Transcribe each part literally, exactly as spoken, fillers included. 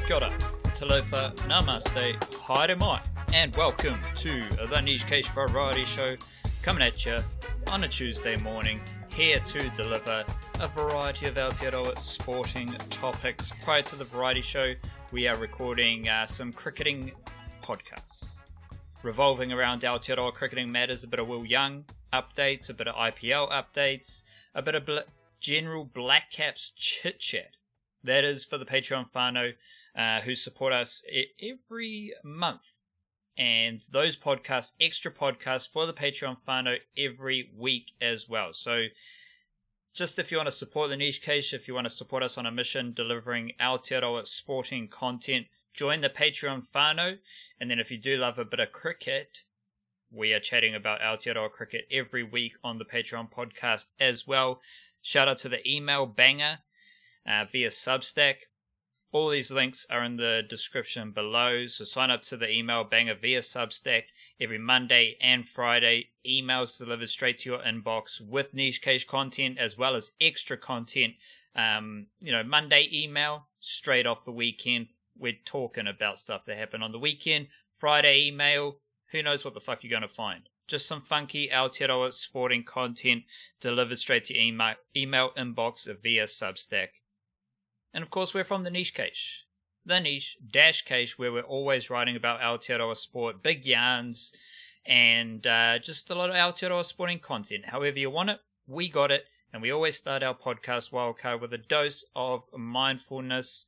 Kia ora, talofa, namaste, haere mai, and welcome to the Niche Cage Variety Show, coming at you on a Tuesday morning, here to deliver a variety of Aotearoa sporting topics. Prior to the variety show, we are recording uh, some cricketing podcasts, revolving around Aotearoa cricketing matters, a bit of Will Young updates, a bit of I P L updates, a bit of bl- general Black Caps chit-chat. That is for the Patreon whānau uh, who support us e- every month. And those podcasts, extra podcasts for the Patreon whānau every week as well. So just if you want to support the Niche Cage, if you want to support us on a mission delivering Aotearoa sporting content, join the Patreon whānau. And then if you do love a bit of cricket, we are chatting about Aotearoa cricket every week on the Patreon podcast as well. Shout out to the email banger uh, via Substack. All these links are in the description below. So sign up to the email banger via Substack every Monday and Friday. Emails delivered straight to your inbox with Niche Cage content as well as extra content. Um, you know, Monday email straight off the weekend. We're talking about stuff that happened on the weekend. Friday email, who knows what the fuck you're going to find. Just some funky Aotearoa sporting content delivered straight to your email, email inbox via Substack. And of course, we're from the Niche Cage. The Niche Dash Cage, where we're always writing about Aotearoa sport, big yarns, and uh, just a lot of Aotearoa sporting content. However you want it, we got it. And we always start our podcast Wildcard with a dose of mindfulness.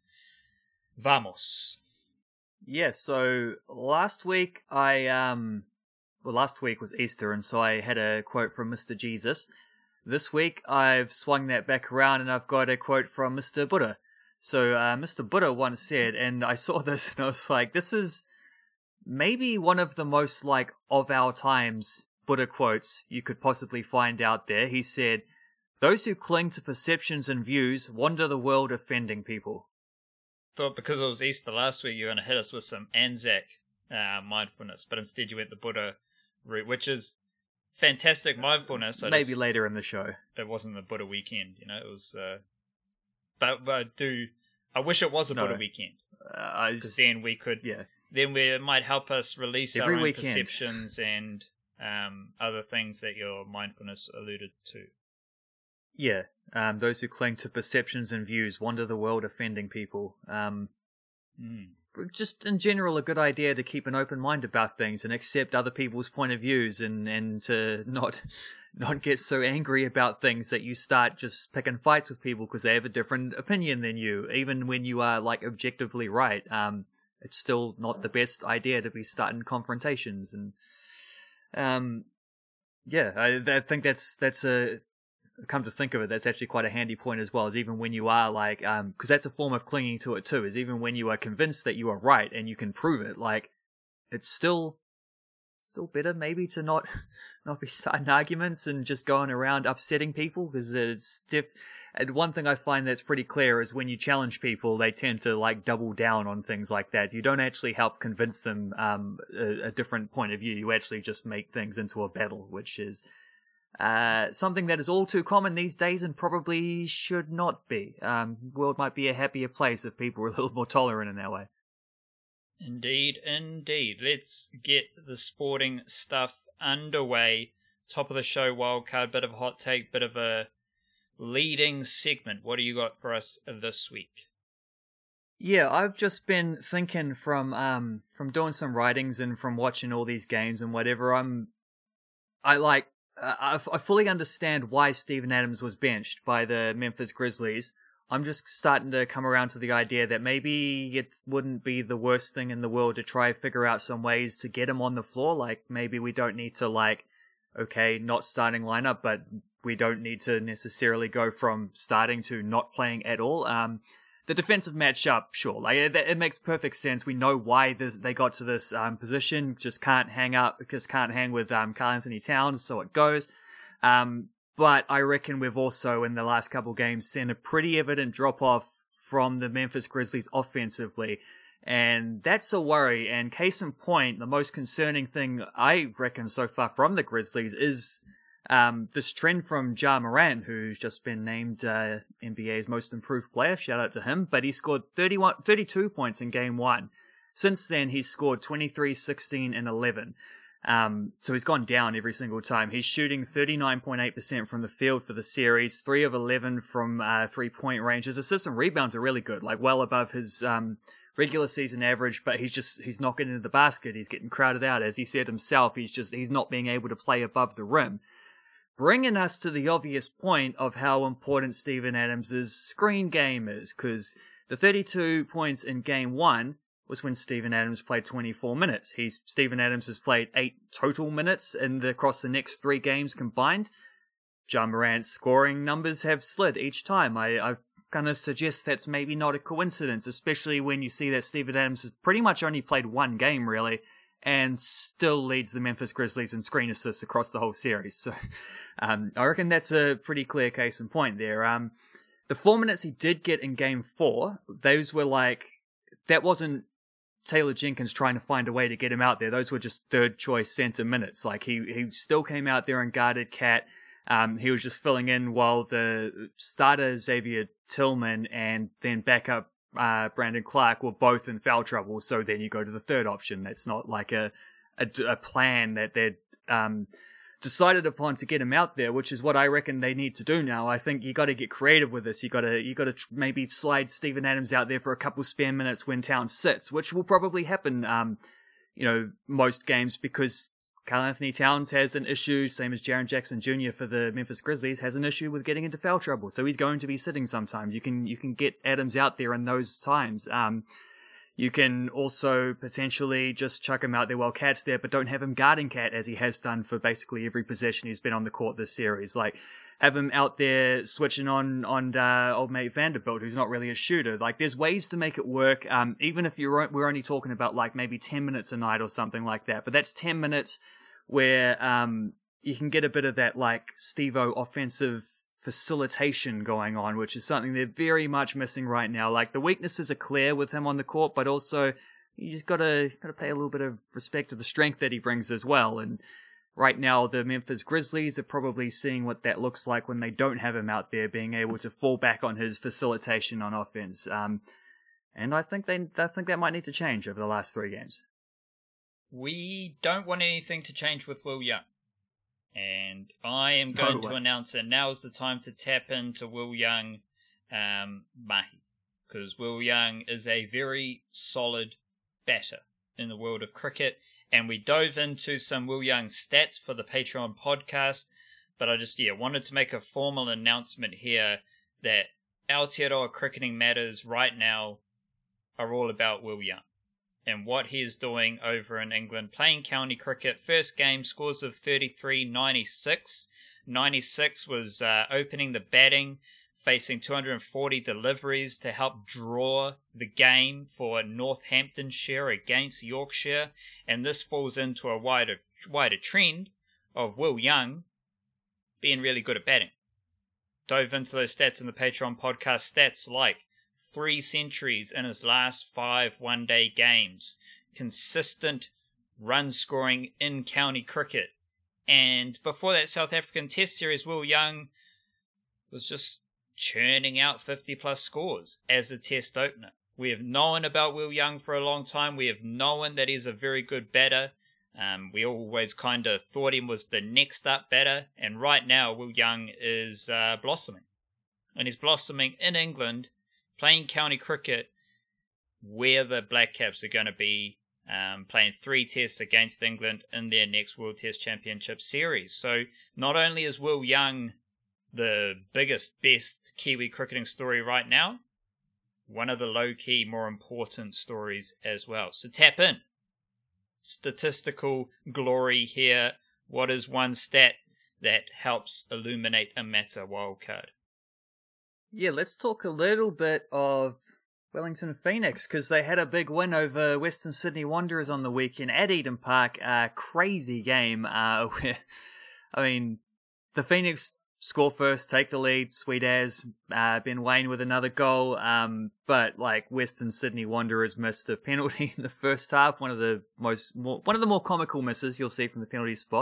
Vamos. Yeah, so last week I, um, well, last week was Easter, and so I had a quote from Mister Jesus. This week I've swung that back around and I've got a quote from Mister Buddha. So uh, Mister Buddha once said, and I saw this and I was like, this is maybe one of the most like of our times Buddha quotes you could possibly find out there. He said, "Those who cling to perceptions and views wander the world offending people." Thought because it was Easter last week you were going to hit us with some Anzac uh, mindfulness, but instead you went the Buddha route, which is fantastic mindfulness. I Maybe just, later in the show. It wasn't the Buddha weekend, you know. It was, uh, but, but I do. I wish it was a No. Buddha weekend, Uh, because then we could. Yeah. Then we it might help us release Every our own weekend. perceptions and um, other things that your mindfulness alluded to. Yeah, um, those who cling to perceptions and views wander the world offending people. Um, Mm. just in general, a good idea to keep an open mind about things and accept other people's point of views, and, and to not not get so angry about things that you start just picking fights with people because they have a different opinion than you, even when you are like objectively right. Um, it's still not the best idea to be starting confrontations, and um, yeah, I, I think that's that's a. Come to think of it, that's actually quite a handy point as well, is even when you are like, um, because that's a form of clinging to it too, is even when you are convinced that you are right and you can prove it, like, it's still, still better maybe to not, not be starting arguments and just going around upsetting people, because it's diff- and one thing I find that's pretty clear is when you challenge people, they tend to like double down on things like that. You don't actually help convince them, um, a, a different point of view, you actually just make things into a battle, which is, Uh, something that is all too common these days and probably should not be. Um, the world might be a happier place if people were a little more tolerant in that way. Indeed, indeed. Let's get the sporting stuff underway. Top of the show, Wildcard, bit of a hot take, bit of a leading segment. What do you got for us this week? Yeah, I've just been thinking from um from doing some writings and from watching all these games and whatever. I'm, I like. Uh, I, I fully understand why Steven Adams was benched by the Memphis Grizzlies. I'm just starting to come around to the idea that maybe it wouldn't be the worst thing in the world to try figure out some ways to get him on the floor. Like, maybe we don't need to, like, okay, not starting lineup, but we don't need to necessarily go from starting to not playing at all. Um, the defensive matchup, sure, like it, it makes perfect sense. We know why this they got to this um, position. Just can't hang up, just can't hang with um, Karl Anthony Towns, so it goes. Um, but I reckon we've also in the last couple of games seen a pretty evident drop off from the Memphis Grizzlies offensively, and that's a worry. And case in point, the most concerning thing I reckon so far from the Grizzlies is Um, this trend from Ja Morant, who's just been named uh, N B A's most improved player, shout out to him, but he scored thirty-one, thirty-two points in game one. Since then, he's scored twenty-three, sixteen, and eleven. Um, so he's gone down every single time. He's shooting thirty-nine point eight percent from the field for the series, three of eleven from uh, three-point range. His assists and rebounds are really good, like well above his um, regular season average, but he's just, he's not getting into the basket. He's getting crowded out. As he said himself, he's just, he's not being able to play above the rim. Bringing us to the obvious point of how important Steven Adams' screen game is, because the thirty-two points in game one was when Steven Adams played twenty-four minutes. He's Steven Adams has played eight total minutes in the, across the next three games combined. Ja Morant's scoring numbers have slid each time. I, I kind of suggest that's maybe not a coincidence, especially when you see that Steven Adams has pretty much only played one game, really, and still leads the Memphis Grizzlies in screen assists across the whole series. So um, I reckon that's a pretty clear case in point there. Um, the four minutes he did get in game four, those were like, that wasn't Taylor Jenkins trying to find a way to get him out there. Those were just third choice center minutes. Like he, he still came out there and guarded Cat. Um, he was just filling in while the starter Xavier Tillman and then backup Uh, Brandon Clark were both in foul trouble, so then you go to the third option. That's not like a a, a plan that they'd um, decided upon to get him out there, which is what I reckon they need to do now. I think you got to get creative with this. You got to you got to tr- maybe slide Steven Adams out there for a couple spare minutes when Towns sits, which will probably happen, um, you know, most games because Karl-Anthony Towns has an issue, same as Jaren Jackson Junior for the Memphis Grizzlies, has an issue with getting into foul trouble. So he's going to be sitting sometimes. You can you can get Adams out there in those times. Um, you can also potentially just chuck him out there while Cat's there, but don't have him guarding Cat as he has done for basically every possession he's been on the court this series. Like, have him out there switching on on uh, old mate Vanderbilt, who's not really a shooter. Like, there's ways to make it work, um, even if you're we're only talking about like maybe ten minutes a night or something like that. But that's ten minutes where um, you can get a bit of that like Steve-O offensive facilitation going on, which is something they're very much missing right now. Like, the weaknesses are clear with him on the court, but also you just gotta gotta pay a little bit of respect to the strength that he brings as well. And right now, the Memphis Grizzlies are probably seeing what that looks like when they don't have him out there, being able to fall back on his facilitation on offense. Um, and I think they, I think that might need to change over the last three games. We don't want anything to change with Will Young. And I am going No to announce that now is the time to tap into Will Young um, Mahi. Because Will Young is a very solid batter in the world of cricket. And we dove into some Will Young stats for the Patreon podcast. But I just, yeah, wanted to make a formal announcement here that Aotearoa Cricketing Matters right now are all about Will Young and what he is doing over in England, playing county cricket. First game, scores of thirty-three ninety-six. ninety-six was uh, opening the batting, facing two hundred forty deliveries to help draw the game for Northamptonshire against Yorkshire. And this falls into a wider, wider trend of Will Young being really good at batting. Dove into those stats in the Patreon podcast. Stats like three centuries in his last five one-day games, consistent run scoring in county cricket. And before that South African Test series, Will Young was just churning out fifty plus scores as the Test opener. We have known about Will Young for a long time. We have known that he's a very good batter. Um, we always kind of thought him was the next up batter. And right now, Will Young is uh, blossoming. And he's blossoming in England, playing county cricket, where the Black Caps are going to be um, playing three tests against England in their next World Test Championship series. So not only is Will Young the biggest, best Kiwi cricketing story right now, one of the low-key, more important stories as well. So tap in. Statistical glory here. What is one stat that helps illuminate a matter wildcard? Yeah, let's talk a little bit of Wellington Phoenix, because they had a big win over Western Sydney Wanderers on the weekend at Eden Park. A crazy game. Uh, where, I mean, the Phoenix score first, take the lead, sweet as. Uh, Ben Waine with another goal. Um, but like Western Sydney Wanderers missed a penalty in the first half. One of the most, more, one of the more comical misses you'll see from the penalty spot.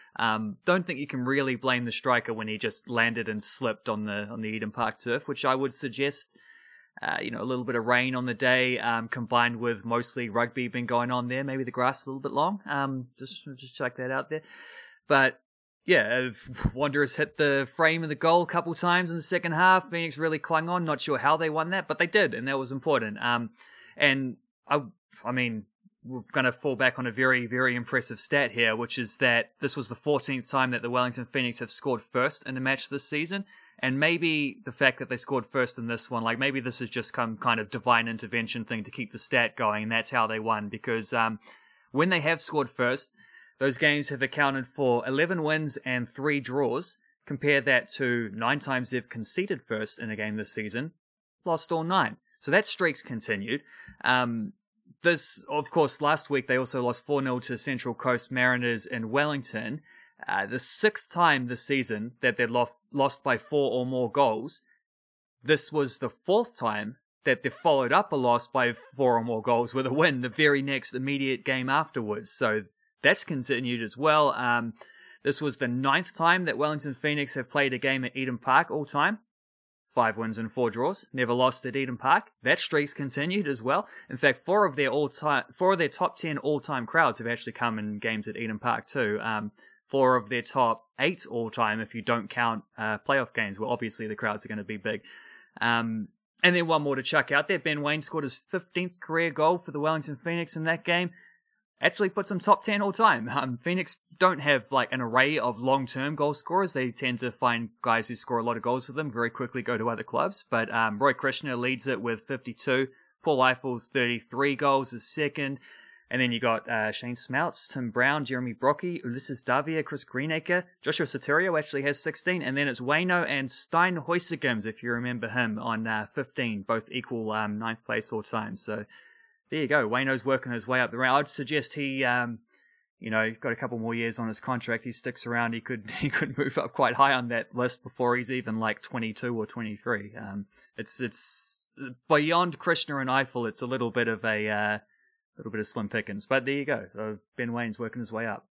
Um, don't think you can really blame the striker when he just landed and slipped on the on the Eden Park turf, which I would suggest, uh, you know, a little bit of rain on the day, um, combined with mostly rugby been going on there. Maybe the grass is a little bit long. Um, just just check that out there. But yeah, Wanderers hit the frame of the goal a couple times in the second half. Phoenix really clung on. Not sure how they won that, but they did, and that was important. Um, and I, I mean, we're going to fall back on a very, very impressive stat here, which is that this was the fourteenth time that the Wellington Phoenix have scored first in a match this season. And maybe the fact that they scored first in this one, like maybe this has just come kind of divine intervention thing to keep the stat going, and that's how they won. Because um, when they have scored first, those games have accounted for eleven wins and three draws. Compare that to nine times they've conceded first in a game this season, lost all nine. So that streak's continued. Um, this, of course, last week they also lost four nil to Central Coast Mariners in Wellington. Uh, the sixth time this season that they've lost, lost by four or more goals. This was the fourth time that they followed up a loss by four or more goals with a win the very next immediate game afterwards. So that's continued as well. Um, this was the ninth time that Wellington Phoenix have played a game at Eden Park all time. Five wins and four draws. Never lost at Eden Park. That streak's continued as well. In fact, four of their all-time, four of their top ten all-time crowds have actually come in games at Eden Park too. Um, four of their top eight all-time, if you don't count uh, playoff games. Well, obviously the crowds are going to be big. Um, and then one more to chuck out there. Ben Waine scored his fifteenth career goal for the Wellington Phoenix in that game. Actually puts them top ten all time. Um, Phoenix don't have like an array of long-term goal scorers. They tend to find guys who score a lot of goals for them very quickly go to other clubs. But um, Roy Krishna leads it with fifty-two. Paul Eiffel's thirty-three goals is second. And then you got uh, Shane Smouts, Tim Brown, Jeremy Brockie, Ulysses Davia, Chris Greenacre. Joshua Soterio actually has sixteen. And then it's Waino and Stein Huysegums, if you remember him, on uh, fifteen. Both equal um, ninth place all time. So there you go. Waino's working his way up the rank. I'd suggest he, um, you know, he's got a couple more years on his contract. He sticks around. He could he could move up quite high on that list before he's even like twenty-two or twenty-three. Um, it's it's beyond Krishna and Eiffel. It's a little bit of a uh, little bit of slim pickings. But there you go. Uh, Ben Waine's working his way up.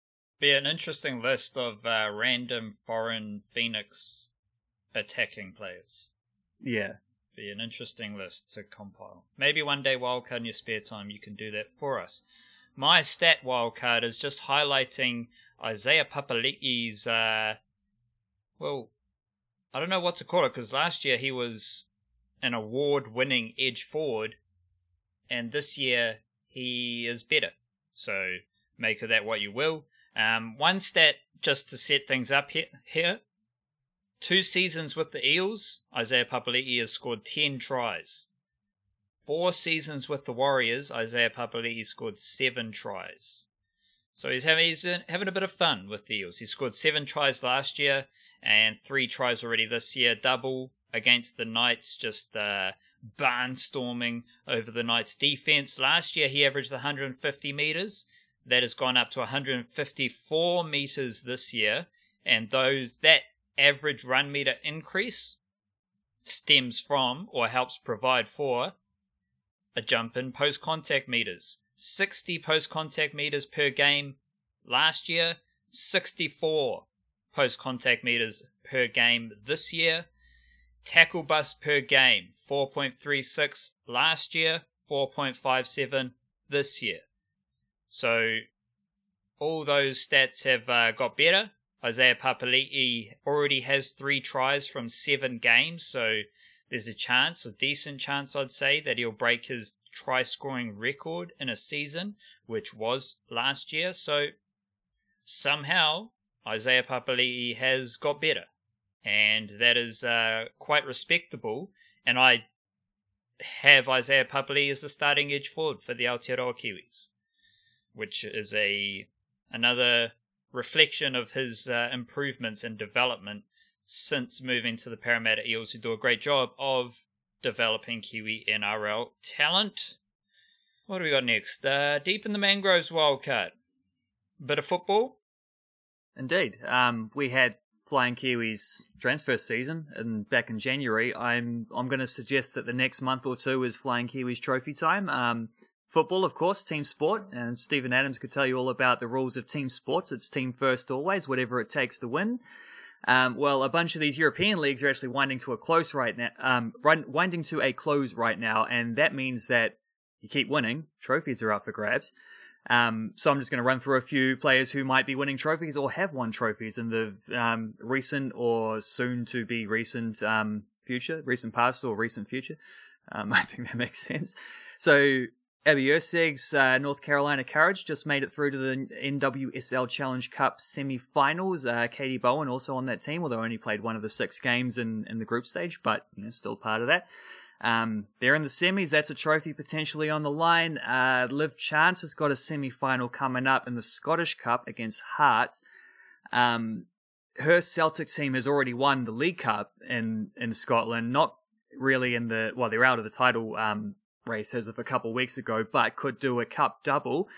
Be an interesting list of uh, random foreign Phoenix attacking players. Yeah. Be an interesting list to compile. Maybe one day, Wildcard, in your spare time, you can do that for us. My stat Wildcard is just highlighting Isaiah Papali'i's, uh, well, I don't know what to call it, because last year he was an award-winning edge forward, and this year he is better. So make of that what you will. Um, one stat just to set things up here. here. Two seasons with the Eels, Isaiah Papali'i has scored ten tries. Four seasons with the Warriors, Isaiah Papali'i scored seven tries. So he's having, he's having a bit of fun with the Eels. He scored seven tries last year and three tries already this year. Double against the Knights, just uh, barnstorming over the Knights' defense. Last year he averaged one hundred fifty meters. That has gone up to one hundred fifty-four meters this year. And those that average run meter increase stems from or helps provide for a jump in post-contact meters. sixty post-contact meters per game last year, sixty-four post-contact meters per game this year. Tackle bust per game, four point three six last year, four point five seven this year. So all those stats have uh, got better. Isaiah Papali'i already has three tries from seven games, so there's a chance, a decent chance I'd say, that he'll break his try-scoring record in a season, which was last year. So somehow Isaiah Papali'i has got better, and that is uh, quite respectable. And I have Isaiah Papali'i as the starting edge forward for the Aotearoa Kiwis, which is a another reflection of his uh, improvements and development since moving to the Parramatta Eels, who do a great job of developing Kiwi N R L talent. What do we got next? Uh, deep in the Mangroves Wildcard. Bit of football? Indeed. Um, we had Flying Kiwis transfer season and back in January. I'm I'm going to suggest that the next month or two is Flying Kiwis trophy time. Um, football, of course, team sport, and Stephen Adams could tell you all about the rules of team sports. It's team first always, whatever it takes to win. Um, well, a bunch of these European leagues are actually winding to a close right now, um, winding to a close right now, and that means that you keep winning, trophies are up for grabs. Um, so I'm just going to run through a few players who might be winning trophies or have won trophies in the um, recent or soon-to-be recent um, future, recent past or recent future. Um, I think that makes sense. So Abby Erceg's uh, North Carolina Courage just made it through to the N W S L Challenge Cup semi-finals. Uh, Katie Bowen also on that team, although only played one of the six games in, in the group stage, but you know, still part of that. Um, they're in the semis. That's a trophy potentially on the line. Uh, Liv Chance has got a semi-final coming up in the Scottish Cup against Hearts. Um, her Celtic team has already won the League Cup in, in Scotland. Not really in the, well, they're out of the title, um, race as of a couple of weeks ago, but could do a cup double.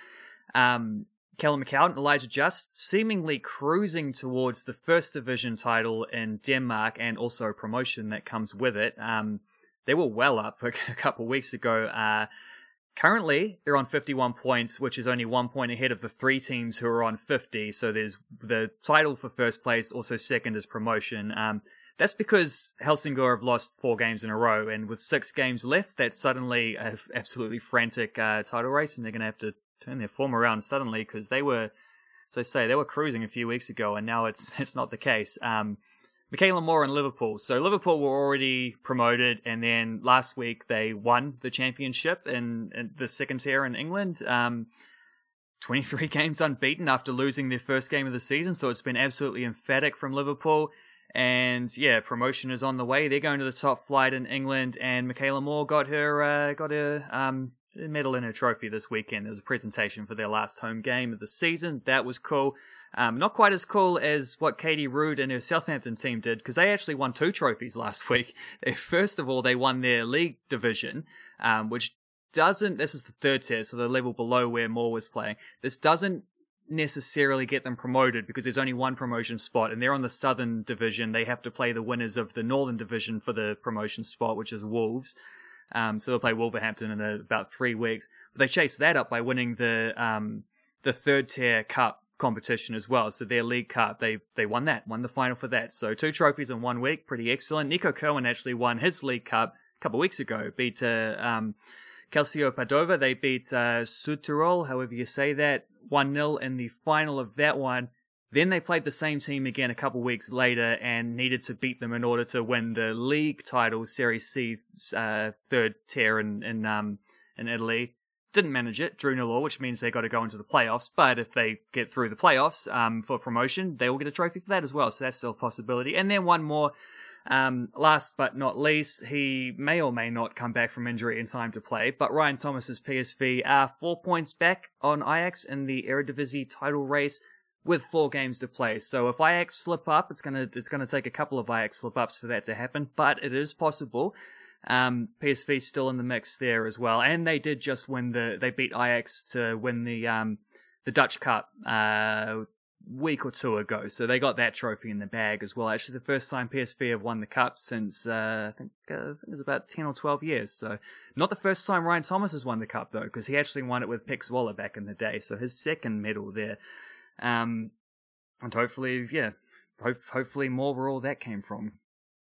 Um, Callum McCown, Elijah Just, seemingly cruising towards the first division title in Denmark and also promotion that comes with it. Um, They were well up a couple of weeks ago. Uh, currently, they're on fifty-one points, which is only one point ahead of the three teams who are on fifty. So there's the title for first place, also second is promotion. Um, that's because Helsingør have lost four games in a row, and with six games left, that's suddenly an absolutely frantic uh, title race, and they're going to have to turn their form around suddenly because they were, as I say, they were cruising a few weeks ago, and now it's it's not the case. Um, Michaela Moore and Liverpool. So Liverpool were already promoted, and then last week they won the championship in, in the second tier in England. Um, twenty-three games unbeaten after losing their first game of the season, so it's been absolutely emphatic from Liverpool. And yeah, promotion is on the way. They're going to the top flight in England, and Michaela Moore got her uh, got her um, medal in her trophy this weekend. There was a presentation for their last home game of the season. That was cool. Um, not quite as cool as what Katie Rood and her Southampton team did, because they actually won two trophies last week. They, first of all, they won their league division, um, which doesn't, this is the third tier, so the level below where Moore was playing. This doesn't necessarily get them promoted because there's only one promotion spot, and they're on the southern division. They have to play the winners of the northern division for the promotion spot, which is Wolves. Um, so they'll play Wolverhampton in a, about three weeks. But they chase that up by winning the um, the third tier cup competition as well. So their League Cup, they they won that, won the final for that. So two trophies in one week, pretty excellent. Nico Kerwin actually won his League Cup a couple of weeks ago, beat uh, um, Calcio Padova. They beat uh, Südtirol, however you say that, one nil in the final of that one. Then they played the same team again a couple of weeks later and needed to beat them in order to win the league title, Serie C, uh, third tier in in, um, in Italy. Didn't manage it, drew nil all, which means they got to go into the playoffs. But if they get through the playoffs um, for promotion, they will get a trophy for that as well. So that's still a possibility. And then one more, um, last but not least, he may or may not come back from injury in time to play. But Ryan Thomas's P S V are four points back on Ajax in the Eredivisie title race with four games to play. So if Ajax slip up, it's gonna it's gonna take a couple of Ajax slip ups for that to happen. But it is possible. Um, P S V still in the mix there as well, and they did just win the. They beat Ajax to win the um the Dutch Cup uh week or two ago, so they got that trophy in the bag as well. Actually, the first time P S V have won the cup since uh, I think, uh, I think it was about ten or twelve years. So not the first time Ryan Thomas has won the cup though, because he actually won it with Pek Zwolle back in the day. So his second medal there, um, and hopefully, yeah, hope, hopefully more where all that came from.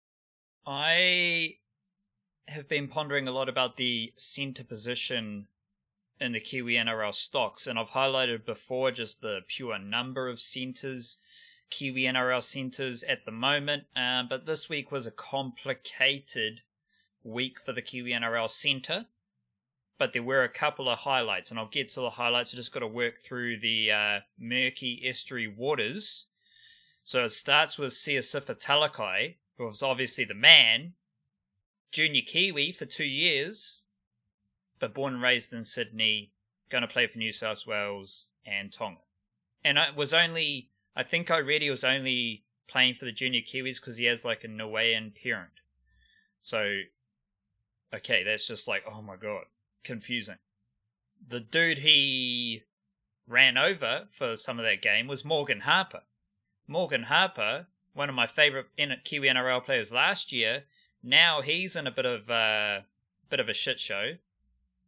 I have been pondering a lot about the centre position in the Kiwi N R L stocks, and I've highlighted before just the pure number of centres, Kiwi N R L centres at the moment, uh, but this week was a complicated week for the Kiwi N R L centre, but there were a couple of highlights, and I'll get to the highlights. I just got to work through the uh, murky estuary waters. So it starts with Siosifa Talakai, who was obviously the man, junior Kiwi for two years, but born and raised in Sydney, going to play for New South Wales and Tonga. And it was only, I think I read he was only playing for the junior Kiwis because he has like a Niuean parent. So, okay, that's just like, oh my god, confusing. The dude he ran over for some of that game was Morgan Harper. Morgan Harper, one of my favourite Kiwi N R L players last year, now he's in a bit of a, bit of a shit show.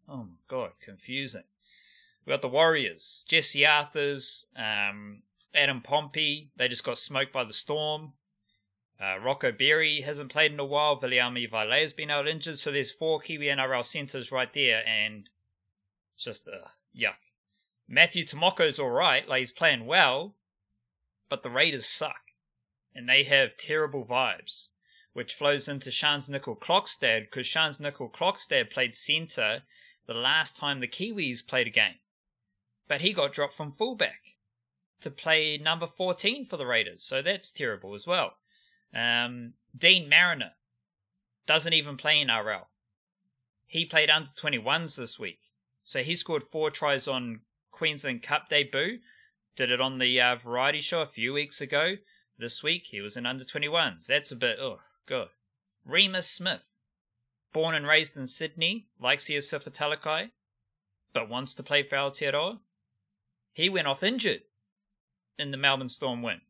Oh my god, confusing. We got the Warriors, Jesse Arthurs, um, Adam Pompey. They just got smoked by the Storm. Uh, Rocco Berry hasn't played in a while. Viliami Vailea has been out injured. So there's four Kiwi N R L centres right there, and it's just uh, yuck. Matthew Tomoko's all right, like he's playing well, but the Raiders suck, and they have terrible vibes, which flows into Shans Nickel Klokstad, because Shans Nickel Klokstad played centre the last time the Kiwis played a game, but he got dropped from fullback to play number fourteen for the Raiders, so that's terrible as well. Um, Dean Mariner doesn't even play in R L. He played under twenty-ones this week, so he scored four tries on Queensland Cup debut. Did it on the uh, variety show a few weeks ago. This week he was in under twenty-ones. That's a bit, oh, good. Remus Smith, born and raised in Sydney, likes Iosifo Talakai, but wants to play for Aotearoa. He went off injured in the Melbourne Storm win.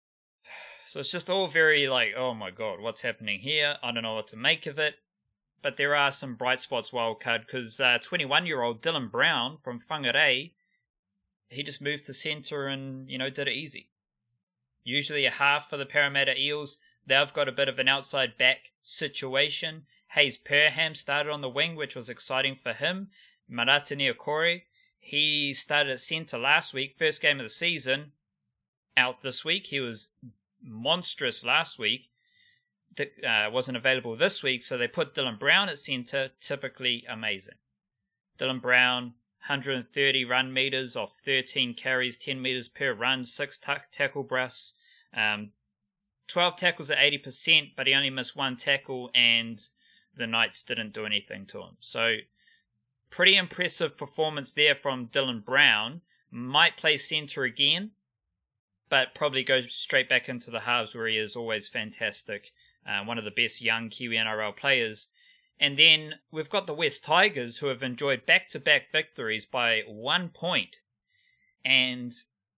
So it's just all very like, oh my god, what's happening here? I don't know what to make of it. But there are some bright spots, wildcard, because uh, twenty-one-year-old Dylan Brown from Whangarei, he just moved to centre and, you know, did it easy. Usually a half for the Parramatta Eels. They've got a bit of an outside back situation. Hayes Perham started on the wing, which was exciting for him. Marata Niokore, he started at centre last week, first game of the season. Out this week, he was monstrous last week. Uh, wasn't available this week, so they put Dylan Brown at centre, typically amazing. Dylan Brown, one hundred thirty run meters off thirteen carries, ten meters per run, six t- tackle breaths, um, twelve tackles at eighty percent, but he only missed one tackle and the Knights didn't do anything to him. So, pretty impressive performance there from Dylan Brown. Might play centre again, but probably go straight back into the halves where he is always fantastic. Uh, one of the best young Kiwi N R L players. And then we've got the West Tigers, who have enjoyed back-to-back victories by one point. And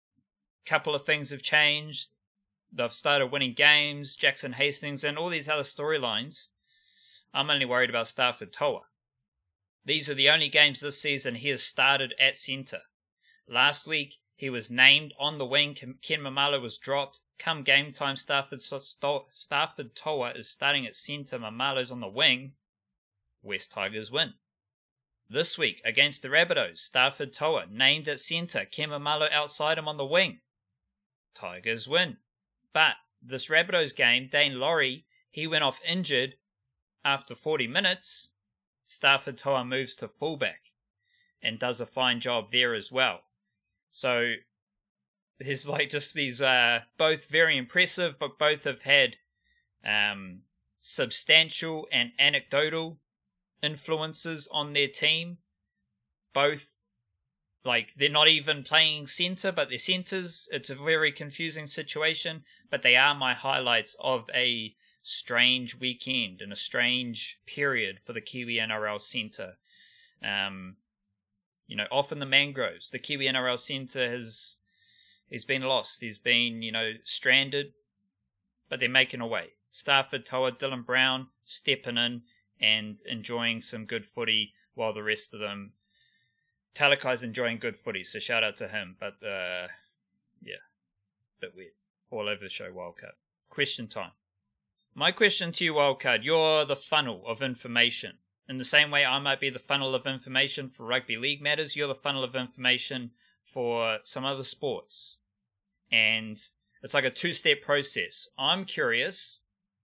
a couple of things have changed. They've started winning games, Jackson Hastings, and all these other storylines. I'm only worried about Stafford Toa. These are the only games this season he has started at centre. Last week, he was named on the wing. Ken Mamalo was dropped. Come game time, Stafford, Stafford Toa is starting at centre. Mamalo's on the wing. West Tigers win. This week, against the Rabbitohs, Stafford Toa named at centre. Ken Mamalo outside him on the wing. Tigers win. But this Rabbitohs game, Dane Laurie, he went off injured after forty minutes. Stafford Toa moves to fullback and does a fine job there as well. So there's like just these uh, both very impressive, but both have had um, substantial and anecdotal influences on their team. Both, like, they're not even playing centre, but they're centres. It's a very confusing situation, but they are my highlights of a strange weekend and a strange period for the Kiwi N R L centre. Um, you know, off in the Mangroves, the Kiwi N R L centre has he's been lost. He's been, you know, stranded, but they're making a way. Stafford Toa, Dylan Brown stepping in and enjoying some good footy, while the rest of them, Talakai's enjoying good footy, so shout out to him. But uh, yeah, bit weird. All over the show, Wildcard. Question time. My question to you, Wildcard, you're the funnel of information. In the same way I might be the funnel of information for rugby league matters, you're the funnel of information for some other sports. And it's like a two-step process. I'm curious,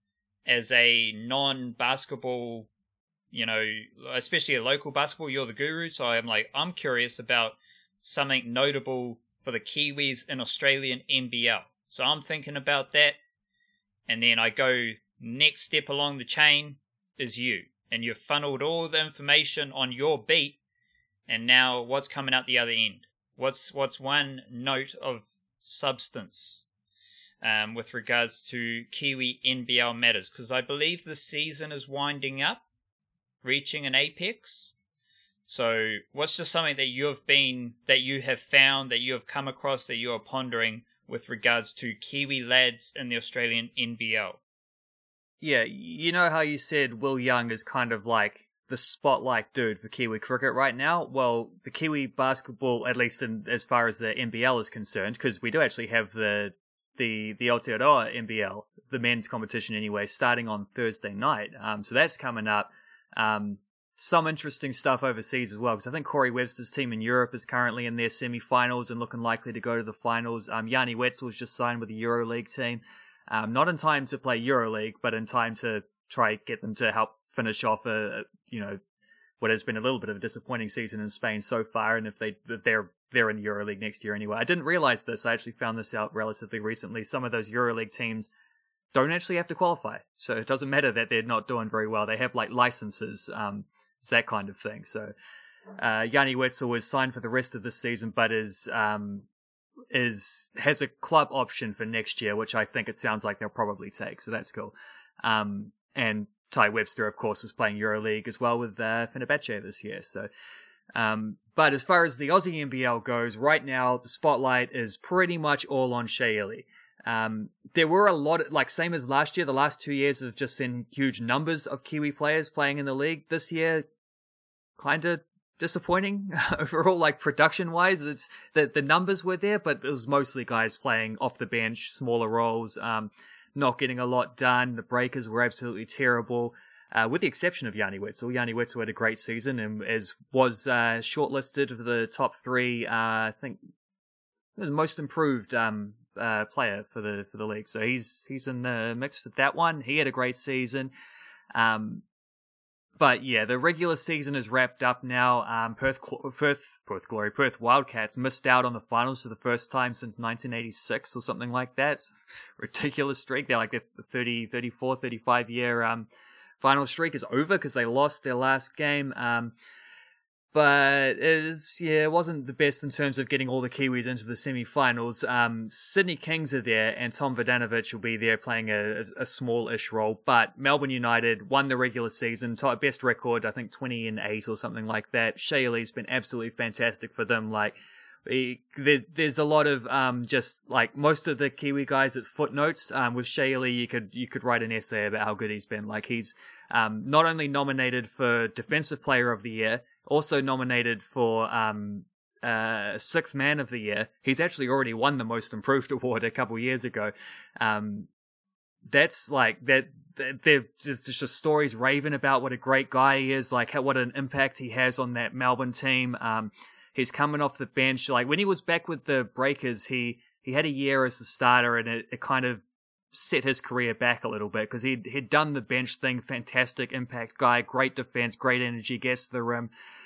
as a non-basketball, you know, especially a local basketball, you're the guru, so I'm like, I'm curious about something notable for the Kiwis in Australian N B L. So I'm thinking about that, and then I go next step along the chain is you. And you've funneled all the information on your beat, and now what's coming out the other end? What's what's one note of substance um, with regards to Kiwi N B L matters? Because I believe the season is winding up, reaching an apex. So what's just something that you have been, that you have found, that you have come across, that you are pondering with regards to Kiwi lads in the Australian N B L? Yeah, you know how you said Will Young is kind of like the spotlight dude for Kiwi cricket right now. Well, the Kiwi basketball, at least in, as far as the N B L is concerned, because we do actually have the the the Aotearoa N B L, the men's competition anyway, starting on Thursday night. Um, so that's coming up. Um, some interesting stuff overseas as well, because I think Corey Webster's team in Europe is currently in their semi-finals and looking likely to go to the finals. Um, Yanni Wetzel's just signed with the EuroLeague team. Um, not in time to play EuroLeague, but in time to try get them to help finish off a, a you know what has been a little bit of a disappointing season in Spain so far. And if they if they're they're in the EuroLeague next year anyway. I didn't realize this. I actually found this out relatively recently. Some of those EuroLeague teams don't actually have to qualify, so it doesn't matter that they're not doing very well. They have like licenses, um, it's that kind of thing. So uh, Yanni Wetzel was signed for the rest of this season, but is um, is has a club option for next year, which I think it sounds like they'll probably take. So that's cool. Um, and Ty Webster, of course, was playing EuroLeague as well with uh, Fenerbahce this year. So, um, but as far as the Aussie N B L goes, right now the spotlight is pretty much all on Shea Ili. Um, there were a lot, of, like same as last year. The last two years have just seen huge numbers of Kiwi players playing in the league. This year, kind of disappointing overall, like production wise. It's the the numbers were there, but it was mostly guys playing off the bench, smaller roles, um, not getting a lot done. The breakers were absolutely terrible, uh, with the exception of Yanni Wetzel. Yanni Wetzel had a great season and as was uh, shortlisted for the top three. Uh, I think the most improved um, uh, player for the for the league. So he's he's in the mix for that one. He had a great season. Um, But yeah, the regular season is wrapped up now. Um, Perth, Perth, Perth Glory, Perth Wildcats missed out on the finals for the first time since nineteen eighty-six or something like that. Ridiculous streak. They're like the thirty, thirty-four, thirty-five year um, final streak is over because they lost their last game. Um, but it is, yeah, it wasn't the best in terms of getting all the Kiwis into the semi-finals. Um, Sydney Kings are there, and Tom Vodanovic will be there playing a, a small-ish role. But Melbourne United won the regular season, top, best record, I think twenty and eight or something like that. Shea Ili's been absolutely fantastic for them. Like, he, there, there's a lot of um, just like most of the Kiwi guys, it's footnotes. Um, with Shea Ili, you could you could write an essay about how good he's been. Like he's um, not only nominated for Defensive Player of the Year, also nominated for um, uh, Sixth Man of the Year. He's actually already won the Most Improved award a couple years ago. Um, that's like that. They're just, just stories raving about what a great guy he is, like how, what an impact he has on that Melbourne team. Um, he's coming off the bench. Like when he was back with the Breakers, he he had a year as the starter, and it, it kind of set his career back a little bit because he'd, he'd done the bench thing. Fantastic impact guy, great defense, great energy, gets to the rim,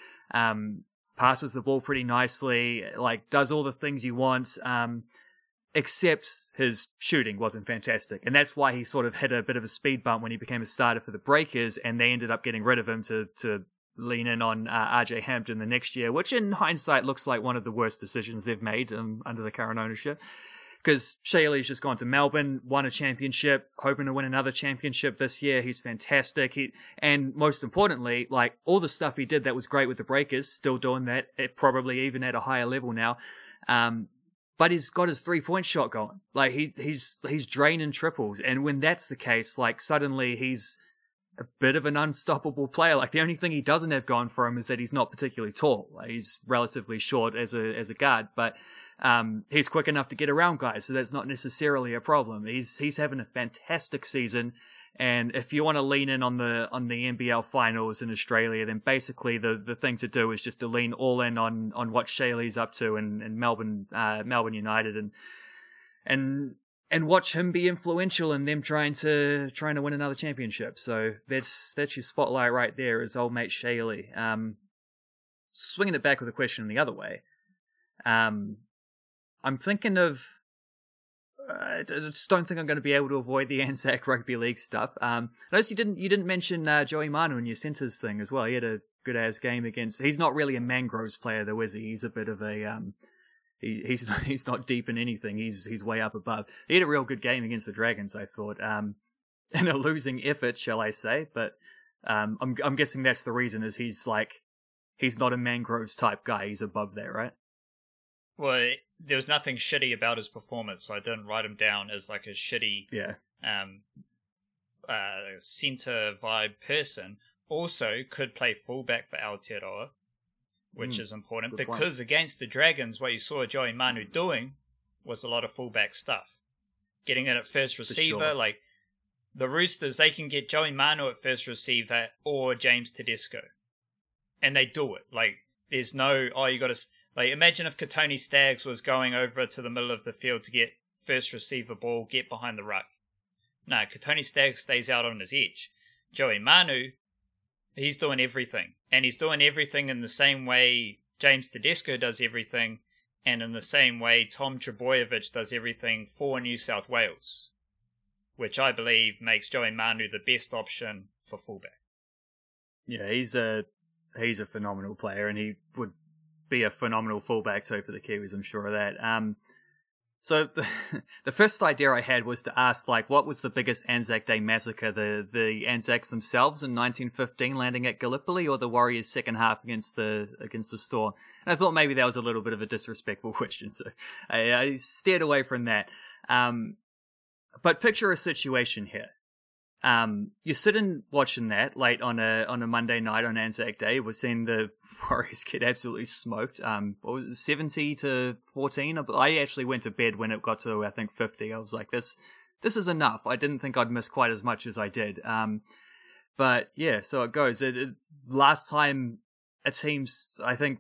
um, passes the ball pretty nicely, like does all the things you want, um, except his shooting wasn't fantastic. And that's why he sort of hit a bit of a speed bump when he became a starter for the Breakers, and they ended up getting rid of him to, to lean in on uh, R J Hampton the next year, which in hindsight looks like one of the worst decisions they've made um, under the current ownership. Because Shea Ili's just gone to Melbourne, won a championship, hoping to win another championship this year. He's fantastic. He and most importantly, like all the stuff he did that was great with the Breakers, still doing that, it probably even at a higher level now. Um, but he's got his three-point shot going. Like he he's he's draining triples, and when that's the case, like suddenly he's a bit of an unstoppable player. Like the only thing he doesn't have going for him is that he's not particularly tall. Like, he's relatively short as a as a guard, but Um, he's quick enough to get around guys, so that's not necessarily a problem. He's he's having a fantastic season, and if you want to lean in on the on the N B L finals in Australia, then basically the, the thing to do is just to lean all in on, on what Shea Ili's up to in, in Melbourne uh, Melbourne United, and and and watch him be influential in them trying to trying to win another championship. So that's that's your spotlight right there, is old mate Shea Ili. Um, swinging it back with a question the other way. Um. I'm thinking of. Uh, I just don't think I'm going to be able to avoid the Anzac Rugby League stuff. Um, I noticed you didn't you didn't mention uh, Joey Manu in your centres thing as well. He had a good ass game against. He's not really a Mangroves player though, is he? He's a bit of a. Um, he, he's not, he's not deep in anything. He's he's way up above. He had a real good game against the Dragons, I thought. Um, in a losing effort, shall I say? But um, I'm I'm guessing that's the reason. Is he's like he's not a Mangroves type guy. He's above there, right? Well, there was nothing shitty about his performance, so I didn't write him down as like a shitty yeah. um, uh, centre vibe person. also could play fullback for Aotearoa, which mm, is important because point. Against the Dragons, what you saw Joey Manu doing was a lot of fullback stuff. Getting it at first receiver, sure. like the Roosters, they can get Joey Manu at first receiver or James Tedesco. And they do it. Like, there's no, oh, you got to, like, imagine if Katoni Staggs was going over to the middle of the field to get first receiver ball, get behind the ruck. No, Katoni Staggs stays out on his edge. Joey Manu, he's doing everything. And he's doing everything in the same way James Tedesco does everything, and in the same way Tom Trbojevic does everything for New South Wales, which I believe makes Joey Manu the best option for fullback. Yeah, he's a he's a phenomenal player, and he would be a phenomenal fullback too for the Kiwis, I'm sure of that. Um, So the, the first idea I had was to ask, like, what was the biggest Anzac Day massacre? The the Anzacs themselves in nineteen fifteen landing at Gallipoli, or the Warriors' second half against the against the Storm? And I thought maybe that was a little bit of a disrespectful question, so I, I steered away from that. Um, but picture a situation here. Um, you're sitting watching that late on a on a Monday night on Anzac Day. We're seeing the Warriors get absolutely smoked. Um, what was it, seventy to fourteen? I actually went to bed when it got to, I think, fifty. I was like, this this is enough. I didn't think I'd miss quite as much as I did. Um, but yeah, so it goes. It, it, last time a team's, I think,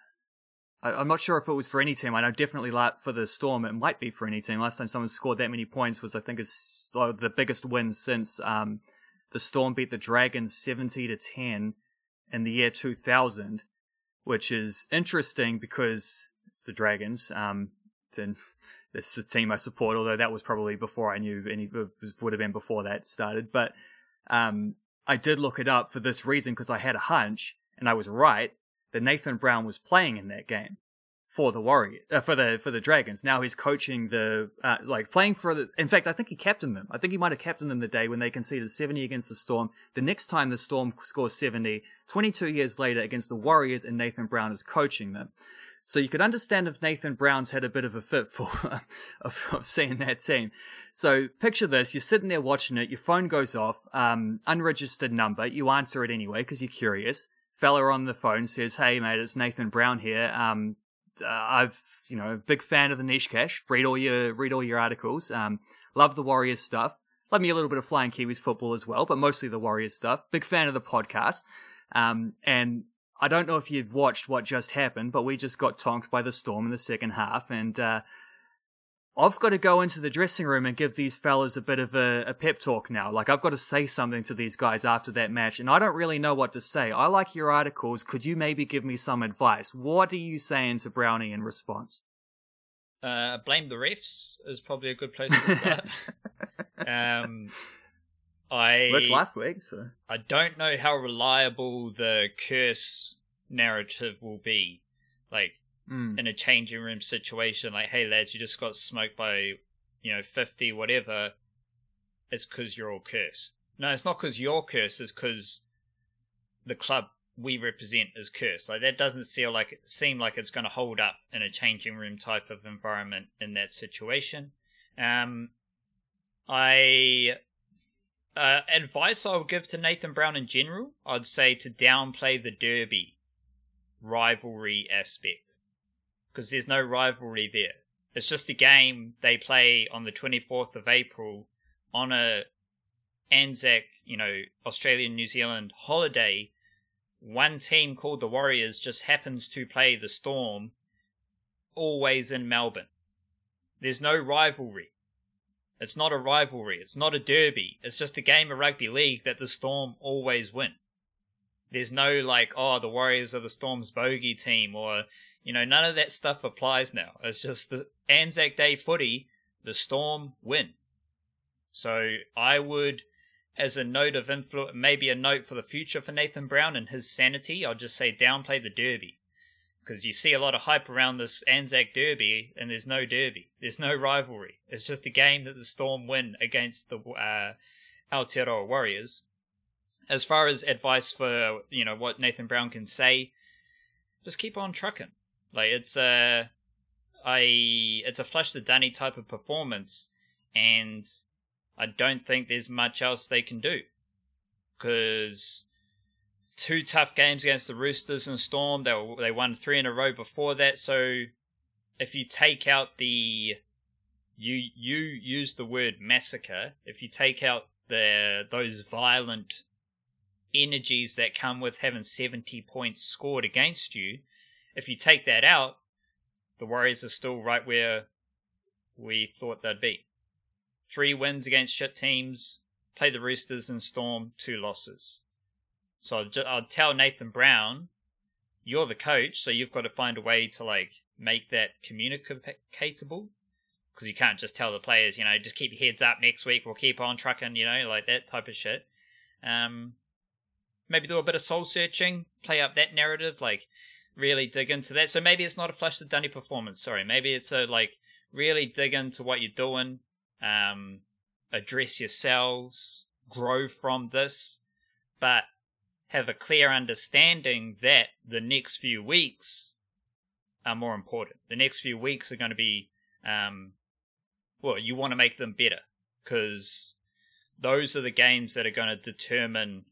I, I'm not sure if it was for any team. I know definitely for the Storm, it might be for any team. Last time someone scored that many points was, I think, is uh, the biggest win since um, the Storm beat the Dragons seventy to ten in the year two thousand, which is interesting because it's the Dragons. Um, and it's the team I support, although that was probably before I knew any, it would have been before that started. But um, I did look it up for this reason because I had a hunch, and I was right, that Nathan Brown was playing in that game for the Warriors, uh, for the for the Dragons. Now he's coaching the, uh, like playing for the, in fact, I think he captained them. I think he might have captained them the day when they conceded seventy against the Storm. The next time the Storm scores seventy, twenty-two years later against the Warriors, and Nathan Brown is coaching them. So you could understand if Nathan Brown's had a bit of a fit for of, of seeing that team. So picture this, you're sitting there watching it, your phone goes off, um, unregistered number, you answer it anyway because you're curious. Fella on the phone says, "Hey mate, it's Nathan Brown here. Um, uh, I've, you know, big fan of the Niche Cash. Read all your read all your articles. Um, love the Warriors stuff. Love me a little bit of Flying Kiwis football as well, but mostly the Warriors stuff. Big fan of the podcast. Um, and I don't know if you've watched what just happened, but we just got tonked by the Storm in the second half, and uh, I've got to go into the dressing room and give these fellas a bit of a, a pep talk now. Like, I've got to say something to these guys after that match, and I don't really know what to say. I like your articles. Could you maybe give me some advice? What are you saying to Brownie in response?" Uh, blame the refs is probably a good place to start. um, I worked last week, so I don't know how reliable the curse narrative will be. Like, Mm. in a changing room situation, like, "Hey lads, you just got smoked by, you know, fifty, whatever," it's because you're all cursed. No, it's not because you're cursed, it's because the club we represent is cursed. Like, that doesn't feel like, seem like it's going to hold up in a changing room type of environment in that situation. Um, I, uh, advice I would give to Nathan Brown in general, I'd say to downplay the derby rivalry aspect. Because there's no rivalry there. It's just a game they play on the twenty-fourth of April on a Anzac, you know, Australian New Zealand holiday. One team called the Warriors just happens to play the Storm, always in Melbourne. There's no rivalry. It's not a rivalry. It's not a derby. It's just a game of rugby league that the Storm always win. There's no like, oh, the Warriors are the Storm's bogey team, or, you know, none of that stuff applies now. It's just the Anzac Day footy, the Storm win. So I would, as a note of influence, maybe a note for the future for Nathan Brown and his sanity, I'll just say downplay the derby. Because you see a lot of hype around this Anzac Derby, and there's no derby. There's no rivalry. It's just a game that the Storm win against the uh, Aotearoa Warriors. As far as advice for, you know, what Nathan Brown can say, just keep on trucking. Like, it's a, I, it's a flush the dunny type of performance, and I don't think there's much else they can do. Because two tough games against the Roosters and Storm. They were, they won three in a row before that. So if you take out the you you use the word massacre, if you take out the those violent energies that come with having seventy points scored against you, if you take that out, the Warriors are still right where we thought they'd be. Three wins against shit teams, play the Roosters and Storm, two losses. So I'd, I'd tell Nathan Brown, you're the coach, so you've got to find a way to like make that communicatable. Because you can't just tell the players, you know, just keep your heads up next week, we'll keep on trucking, you know, like that type of shit. Um, maybe do a bit of soul searching, play up that narrative, like really dig into that. So maybe it's not a flush the dunny performance, sorry. Maybe it's a like really dig into what you're doing, um, address yourselves, grow from this, but have a clear understanding that the next few weeks are more important. The next few weeks are going to be, um, well, you want to make them better because those are the games that are going to determine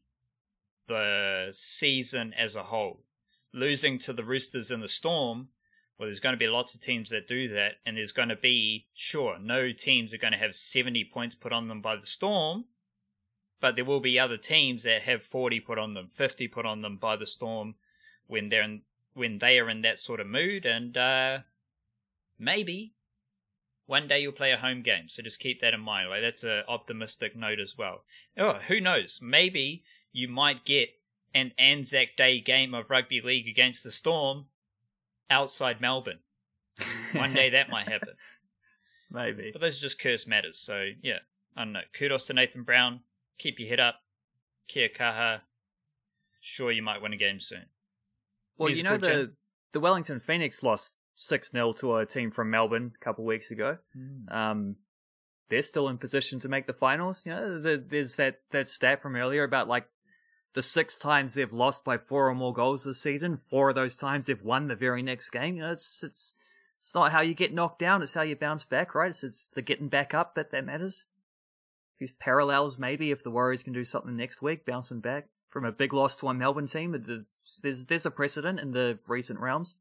the season as a whole. Losing to the Roosters and the Storm, well, there's going to be lots of teams that do that, and there's going to be, sure, no teams are going to have seventy points put on them by the Storm, but there will be other teams that have forty put on them, fifty put on them by the Storm when they're in, when they are in that sort of mood, and uh, maybe one day you'll play a home game, so just keep that in mind. Like, that's an optimistic note as well. Oh, who knows? Maybe you might get an Anzac Day game of rugby league against the Storm outside Melbourne. One day that might happen. Maybe. But those are just curse matters, so yeah. I don't know. Kudos to Nathan Brown. Keep your head up. Kia kaha. Sure, you might win a game soon. Well, Musical you know, the, Jim? the Wellington Phoenix lost six nil to a team from Melbourne a couple of weeks ago. Mm. Um, they're still in position to make the finals. You know, the, there's that, that stat from earlier about like the six times they've lost by four or more goals this season. Four of those times they've won the very next game. You know, it's it's it's not how you get knocked down; it's how you bounce back, right? It's, it's the getting back up that that matters. These parallels, maybe if the Warriors can do something next week, bouncing back from a big loss to a Melbourne team, there's there's, there's a precedent in the recent realms.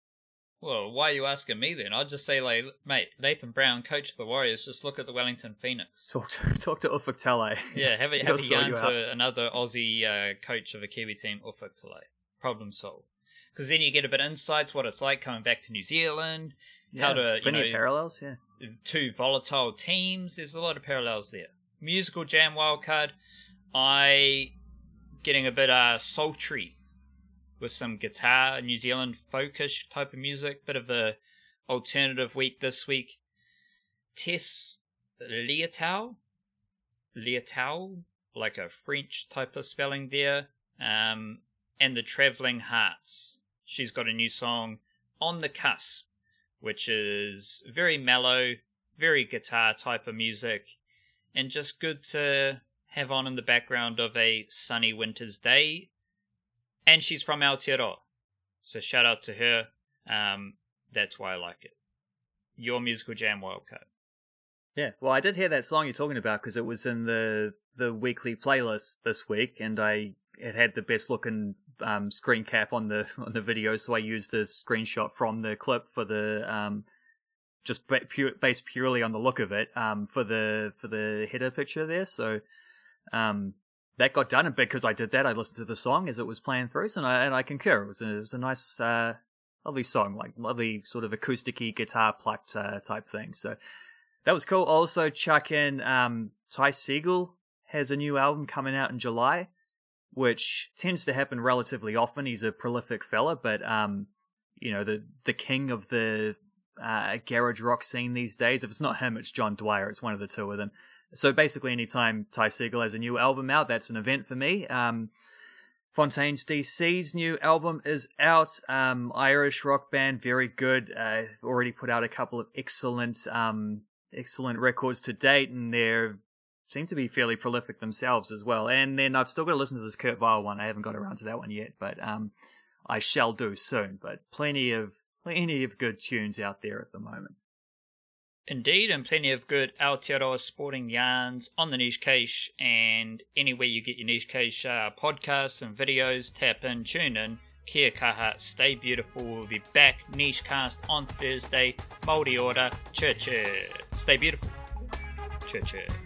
Well, why are you asking me then? I'd just say, like, mate, Nathan Brown, coach of the Warriors, just look at the Wellington Phoenix. Talk to talk to Ufuk Talay. Yeah, have a, have a sort yarn you to out. another Aussie uh, coach of a Kiwi team, Ufuk Talay. Problem solved. Because then you get a bit of insights, what it's like coming back to New Zealand, Yeah, how to, you plenty know, of parallels, yeah. two volatile teams. There's a lot of parallels there. Musical Jam Wildcard, I getting a bit uh, sultry with some guitar, New Zealand folkish type of music, bit of a alternative week this week. Tess Lietau, Lietau, like a French type of spelling there, um, and the Travelling Hearts. She's got a new song, On the Cusp, which is very mellow, very guitar type of music, and just good to have on in the background of a sunny winter's day. And she's from Aotearoa, so shout out to her. Um, that's why I like it. Your Musical Jam Wildcard. Yeah, well, I did hear that song you're talking about because it was in the the weekly playlist this week, and I it had the best looking um, screen cap on the on the video, so I used a screenshot from the clip for the um, just ba- pure, based purely on the look of it um, for the for the header picture there. So um, that got done, and because I did that, I listened to the song as it was playing through, so and I, and I concur. It was a, it was a nice, uh, lovely song, like lovely sort of acousticy guitar plucked uh, type thing. So. That was cool. Also, chuck in um, Ty Segall has a new album coming out in July, which tends to happen relatively often. He's a prolific fella, but um, you know, the the king of the uh, garage rock scene these days. If it's not him, it's John Dwyer. It's one of the two of them. So basically, anytime Ty Segall has a new album out, that's an event for me. Um, Fontaines D C's new album is out. Um, Irish rock band, very good. Uh, already put out a couple of excellent. Um, Excellent records to date, and they seem to be fairly prolific themselves as well. And then I've still got to listen to this Kurt Vile one. I haven't got around to that one yet, but um, I shall do soon. But plenty of plenty of good tunes out there at the moment. Indeed, and plenty of good Aotearoa sporting yarns on the Niche Cache, and anywhere you get your Niche Cache uh, podcasts and videos, tap in, tune in. Kia kaha, stay beautiful. We'll be back, Niche Cast on Thursday. Māori Ora, church. Stay beautiful. Church.